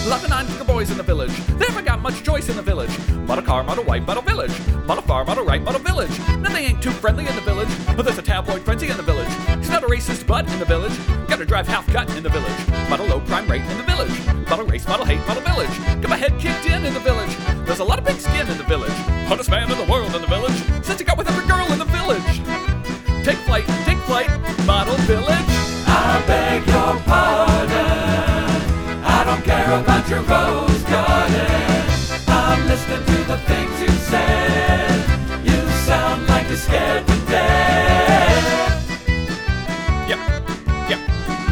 Lot of non-kicker boys in the village. They haven't got much choice in the village. Model car, model wife, model village. Model farm, model right, model village. No, they ain't too friendly in the village. But there's a tabloid frenzy in the village. He's not a racist butt in the village. Gotta drive half cut in the village. Model low crime rate in the village. Model race, model hate, model village. Got my head kicked in the village. There's a lot of big skin in the village. Hottest man in the world in the village. Since he got with every girl in the village. Take flight, model village. I beg your pardon. I don't care about your rose garden. I'm listening to the things you said. You sound like you're scared to death. Yep.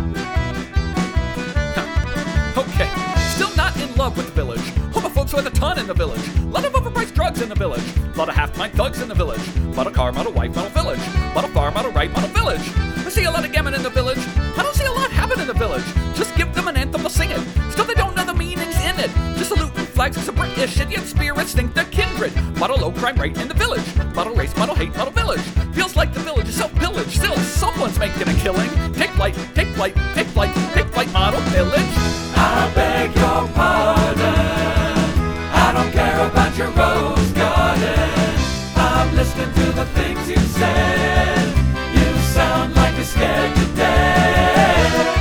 Huh. Okay. Still not in love with the village. Homophobes with a ton in the village. Lot of overpriced drugs in the village. Lot of half-pint thugs in the village. Model car, model wife, model village. Model farm, model right, model village. I see a lot of gammon in the village. I don't see a lot happen in the village. Just give them an anthem, they'll sing it. Still they don't know the meanings in it. Just saluting flags with some British and yet spirits think they're kindred. Model low crime rate in the village. Model race, model hate, model village. Feels like the village is self-pillaged. Still, someone's making a killing. Take flight, model village. I beg your pardon. I don't care about your rose garden. I'm listening to the things you said. You sound like you're scared to death.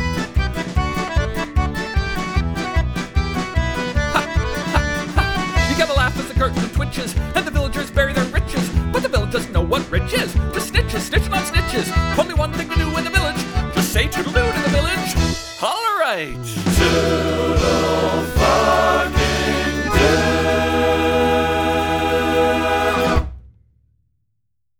You gotta laugh as the curtain twitches and the villagers bury their riches. But the village doesn't know what rich is. Just snitches, snitching on snitches. Only one thing to do in the village. Just say toodaloo to the village. All right.